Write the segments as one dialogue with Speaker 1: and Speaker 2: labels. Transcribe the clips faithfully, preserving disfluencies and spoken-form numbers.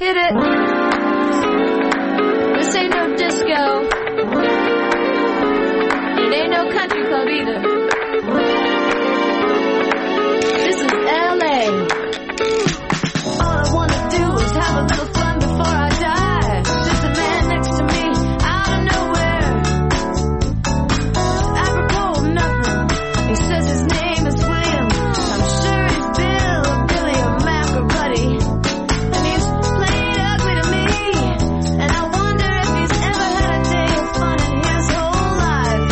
Speaker 1: Hit it. This ain't no disco. It ain't no country club either. This is L A. All I wanna do is have a little fun before I die. There's a man next to me out of nowhere. Apropos of nothing. He says his name is William. I'm sure he's Bill or Billy or Mac or Buddy. And he's played ugly to me. And I wonder if he's ever had a day of fun in his whole life.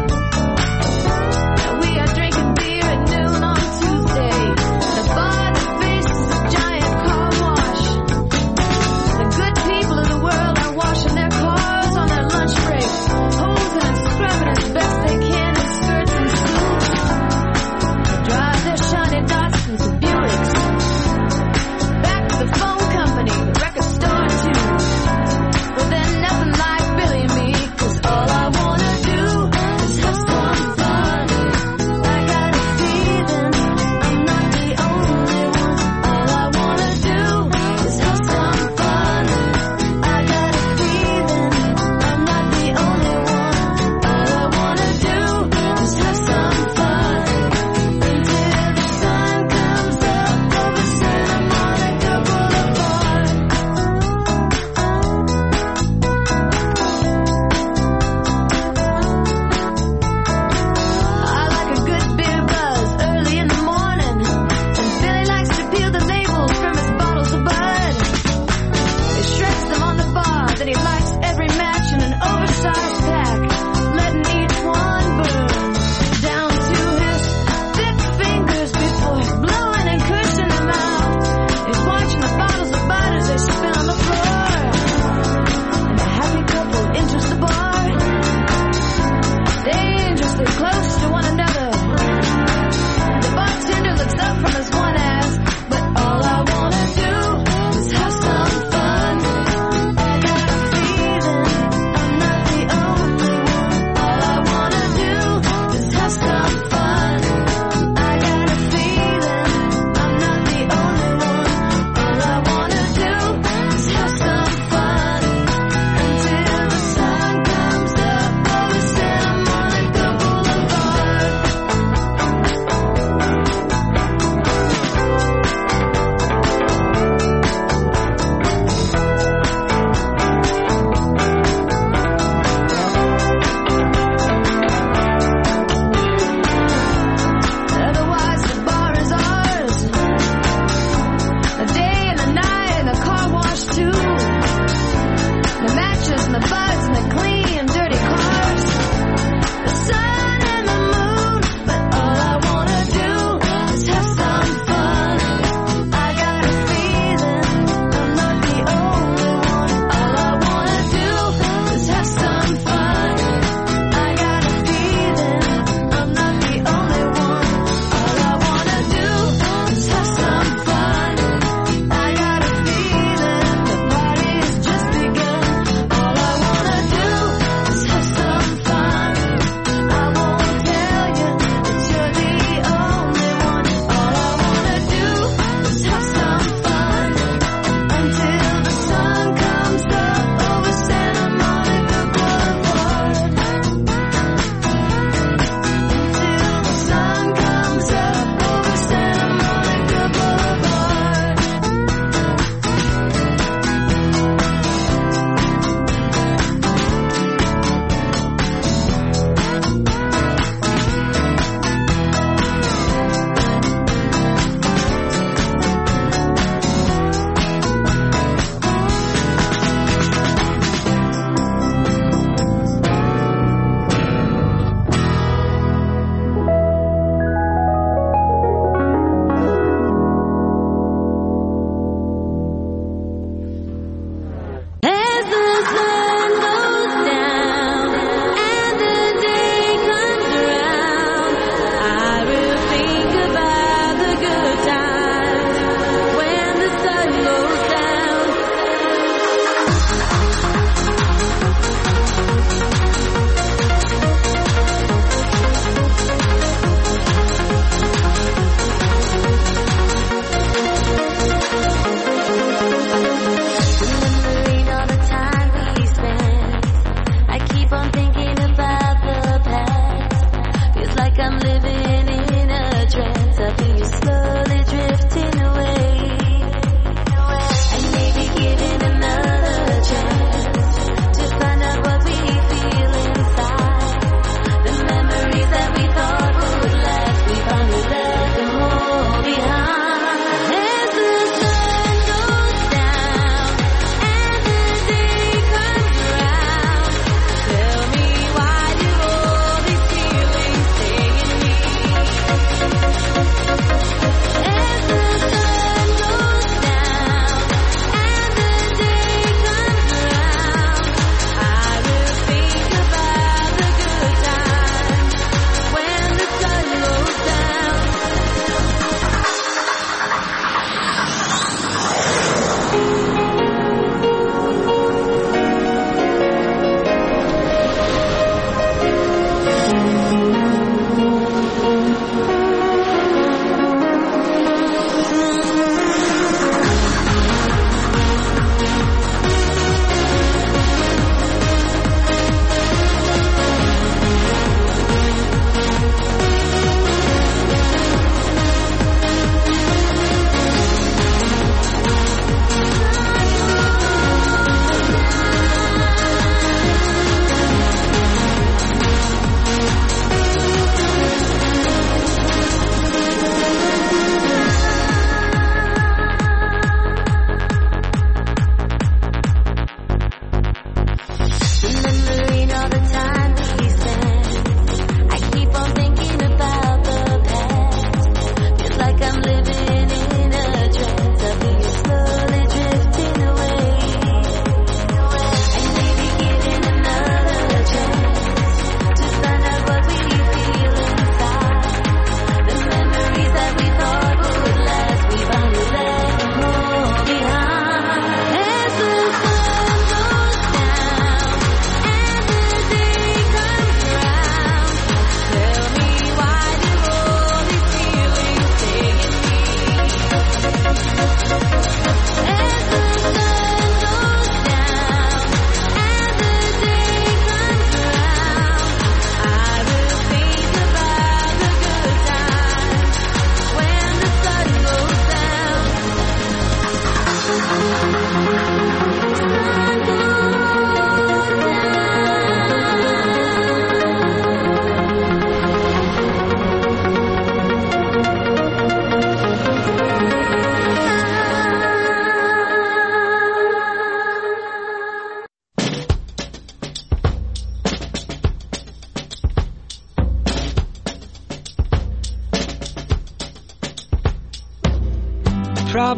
Speaker 1: Now we are drinking beer at noon on Tuesday. The bar that faces a giant car wash.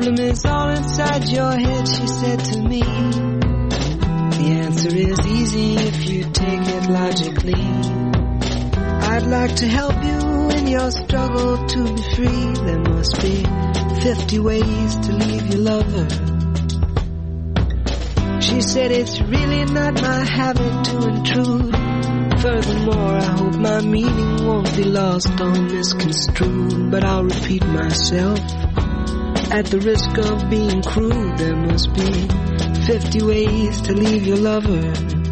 Speaker 2: problem is all inside your head, she said to me. The answer is easy if you take it logically. I'd like to help you in your struggle to be free. There must be fifty ways to leave your lover. She said it's really not my habit to intrude. Furthermore, I hope my meaning won't be lost or misconstrued. But I'll repeat myself at the risk of being crude. There must be fifty ways to leave your lover.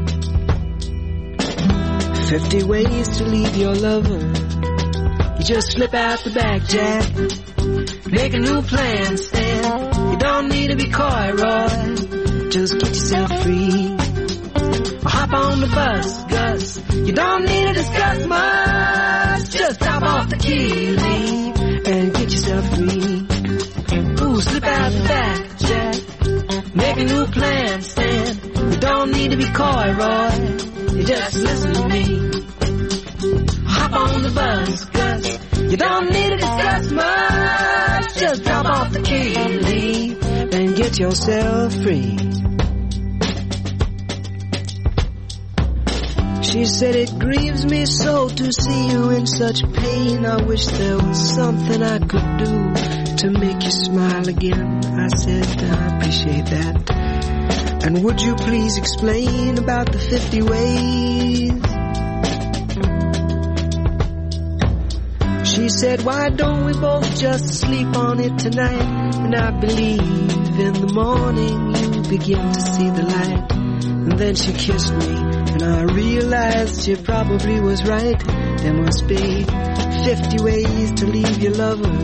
Speaker 2: Fifty ways to leave your lover. You just slip out the back, Jack. Make a new plan, Stan. You don't need to be coy, Roy. Just get yourself free. Or hop on the bus, Gus. You don't need to discuss much. Just drop off the key, leave, and get yourself free. Ooh, slip out the back, Jack. Make a new plan, Stan. You don't need to be coy, Roy. You just listen to me. Hop on the bus, Gus. You don't need to discuss much. Just drop off the key, leave, and get yourself free. She said it grieves me so to see you in such pain. I wish there was something I could do to make you smile again. I said I appreciate that. And would you please explain about the fifty ways? She said, why don't we both just sleep on it tonight? And I believe in the morning you begin to see the light. And then she kissed me, and I realized she probably was right. There must be fifty ways to leave your lover.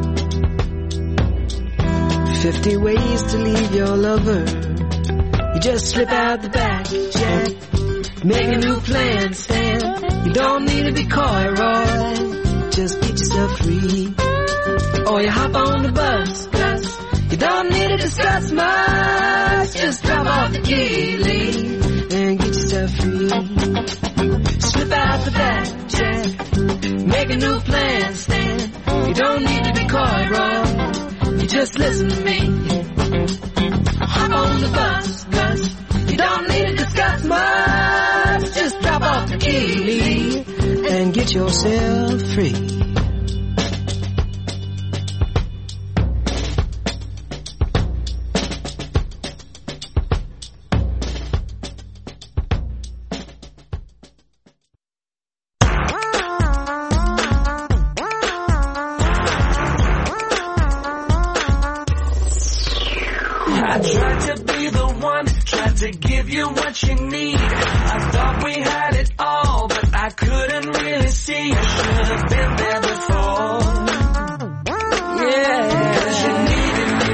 Speaker 2: Fifty ways to leave your lover. You just slip out the back, Jack. Make a new plan, Stan. You don't need to be coy, Roy. Just get yourself free. Or you hop on the bus, Gus. You don't need to discuss much. Just drop off the key, leave, and get yourself free. Slip out the back, Jack. Make a new plan, Stan. You don't need to be coy, Roy. You just listen to me. Hop on the bus, Gus. You don't need to discuss much. Just drop off the key, leave, and get yourself free.
Speaker 3: To give you what you need. I thought we had it all, but I couldn't really see. I should have been there before. Yeah, 'cause you needed me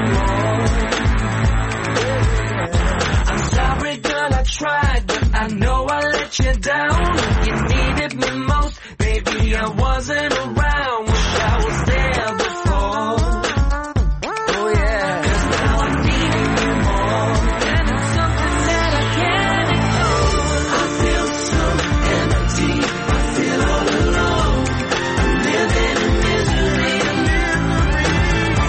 Speaker 3: more. I'm sorry, girl, I tried, but I know I let you down. You needed me most, baby, I wasn't around. Wish I was there before. Oh yeah, 'cause now I need you more. And it's something that I can't ignore. I feel so empty, I feel all alone. I'm living in misery, misery.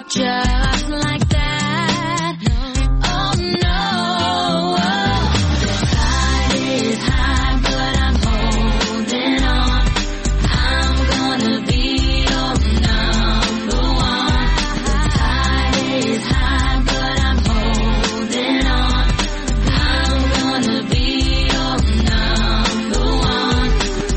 Speaker 1: up just like that. Oh no, the tide is high, but I'm holding on. I'm gonna be your number one. The tide is high, but I'm holding on. I'm gonna be your number one.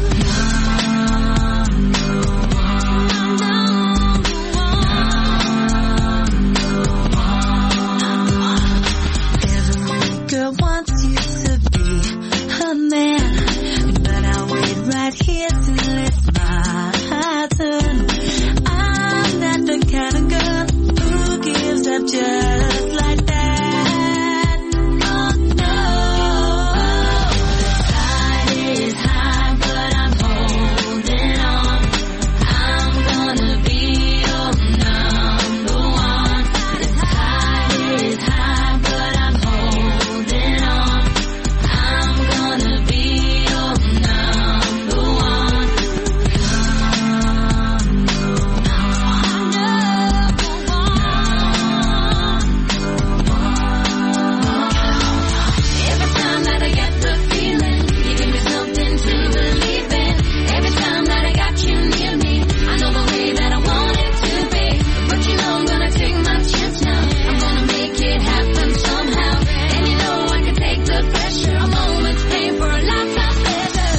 Speaker 1: Every girl wants you to be her man, but I'll wait right here till it's my turn. I'm not the kind of girl who gives up just like that. Oh no, the tide is high, but I'm holding on. I'm gonna be your number one. The tide is high, but I'm holding on. I'm gonna be your number one. Every time that I get the feeling, you give me something to believe in. Every time that I got you near me, I know the way that I want it to be. But you know I'm gonna take my chance now. I'm gonna make it happen somehow. And you know I can take the pressure. A moment's pain for a lifetime pleasure.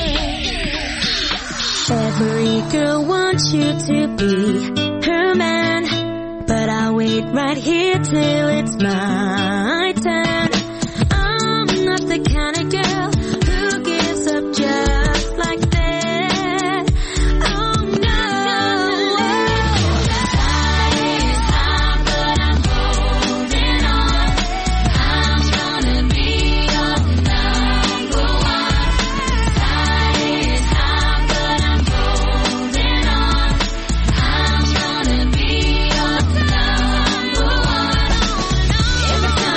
Speaker 1: Every girl wants you to be her man, but I'll wait right here till it's my turn. I'm not the kind of girl who gives up just like that. Oh no, the tide is high, but I'm holding on. I'm gonna be your number one. The tide is high, but I'm holding on. I'm gonna be your number one. Every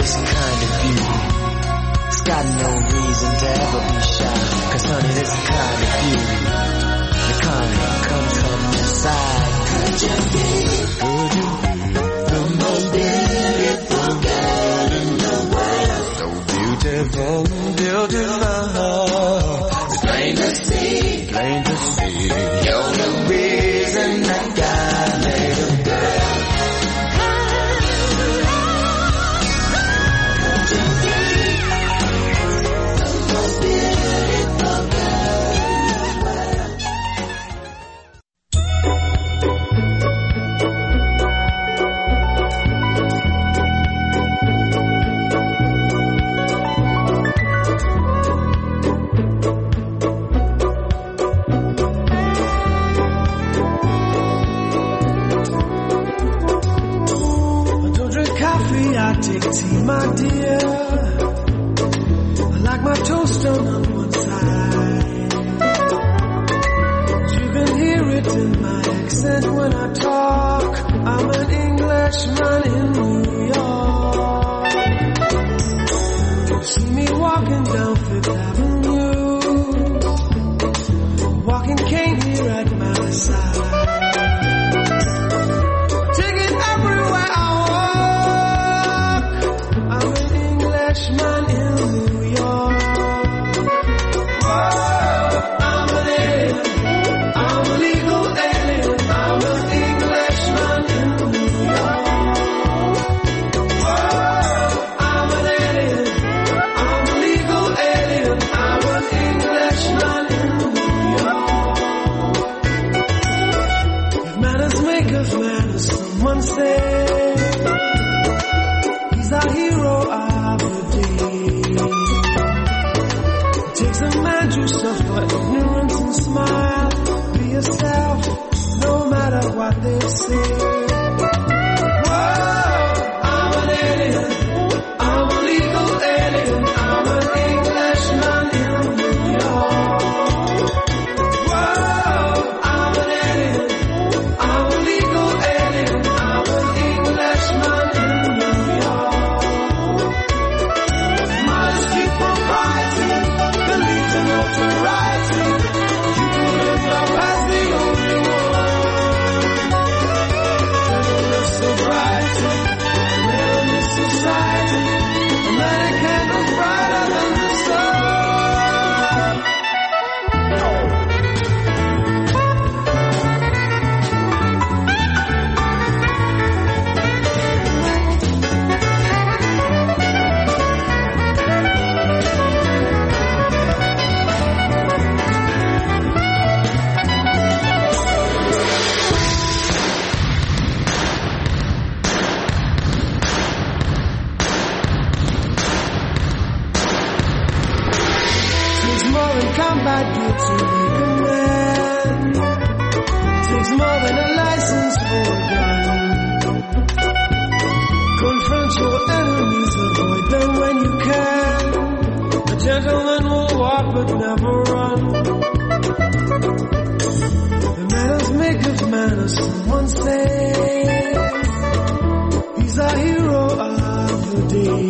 Speaker 2: this kind of beauty, it's got no reason to ever be shy. Cause honey, this kind of beauty, the kind that comes from inside. Could you be, could you be the most beautiful girl in the world? So beautiful, beautiful. It's plain to see, plain to see. You're the reason that God made a girl.
Speaker 4: My dear, I like my toast done on one side. You can hear it in my accent when I talk. I'm an Englishman in New York. You see me walking down Fifth Avenue, walking cane here at my side. Take it everywhere I man in New York. Whoa, I'm an alien, I'm a legal alien, I'm an Englishman in New York. Whoa, I'm an alien, I'm a legal alien, I'm an Englishman in New York. If manners make us manners, someone say he's our hero. Yourself for ignorance and smile. Be yourself, no matter what they say. Whoa, I'm an alien, I'm a legal alien, I'm an Englishman in New York. Whoa, I'm an alien, I'm a legal alien, I'm an Englishman in New York. Modesty, propriety, belief in notoriety, you put it up as the only one. Gentleness, sobriety, mellowness, society, a light candle brighter than the sun. Combat gear to make a man. Takes more than a license for a gun. Confront your enemies, avoid them when you can. A gentleman will walk but never run. The manners make of manners, someone say. He's a hero of the day.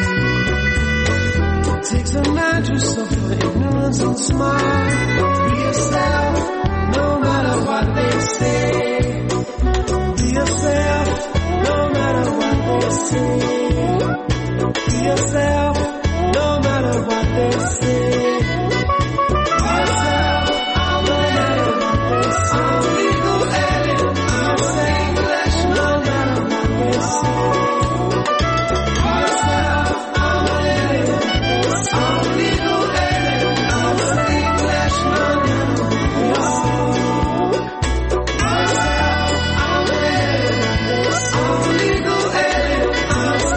Speaker 4: Takes a man to suffer ignorance and smile. Be yourself, no matter what they say. Be yourself, no matter what they say. Be yourself, no matter what they say. Be yourself, no matter what they say. I'm a legal alien, I'm a English, no matter what they say. Be yourself, I'm an alien. I'm a legal alien, I'm an Englishman in New York. I'm an alien, I'm a legal alien, I'm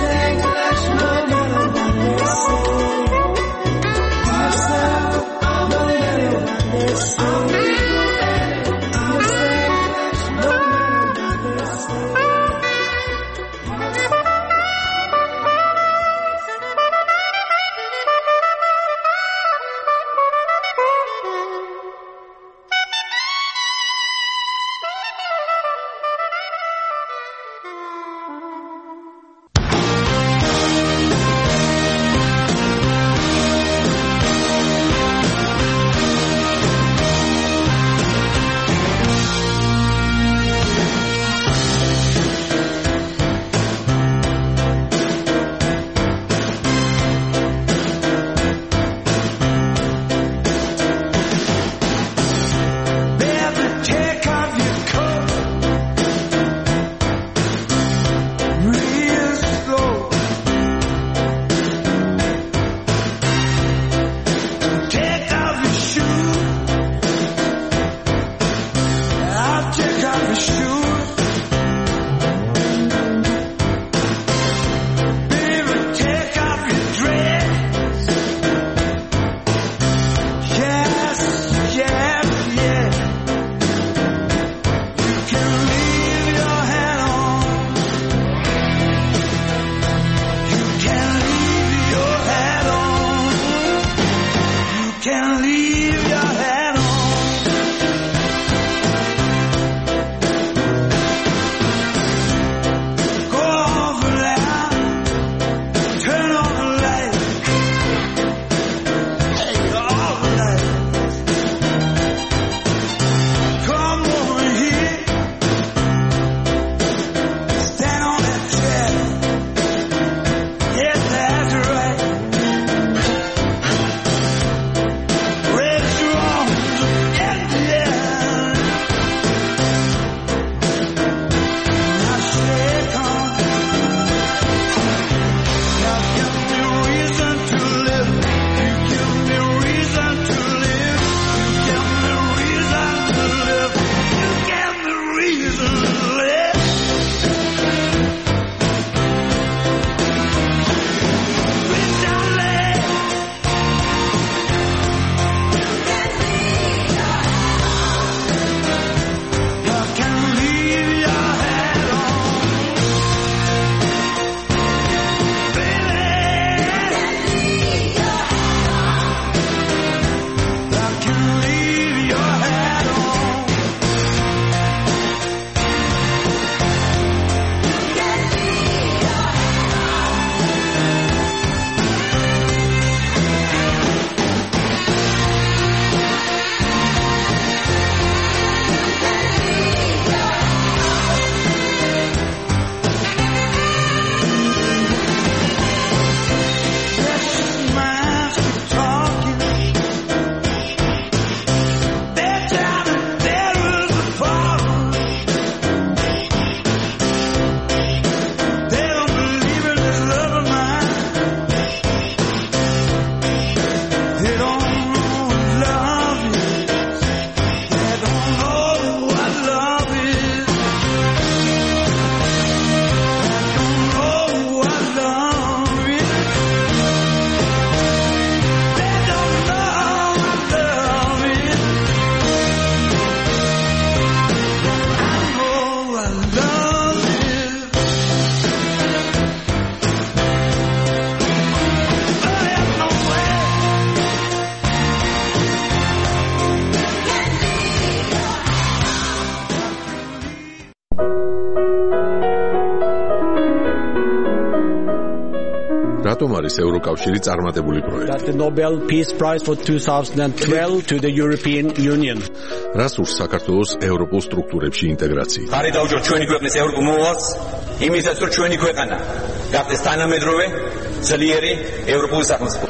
Speaker 5: რატომ არის ევროკავშირი წარმატებული პროექტი?
Speaker 6: That the Nobel Peace Prize for two thousand twelve to the European Union.
Speaker 5: რას ურს საქართველოს ევროპულ სტრუქტურებში ინტეგრაცია?
Speaker 7: ხარი დაუჭიროთ ჩვენი ქვეყნის ევროპულ მოვალს, იმისაც რომ ჩვენი ქვეყანა გახდეს თანამედროვე, ძლიერი ევროპული სახელმწიფო.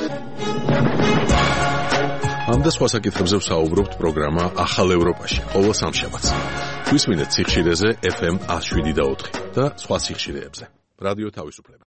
Speaker 5: ამ და სხვა საკითხებზე ვსაუბრობთ პროგრამა ახალ ევროპაში ყოველ სამშაბათს. გვისმინეთ სიხშირეზე ეფ ემ one oh seven და ოთხი და სხვა სიხშირეებზე. რადიო თავისუფლება.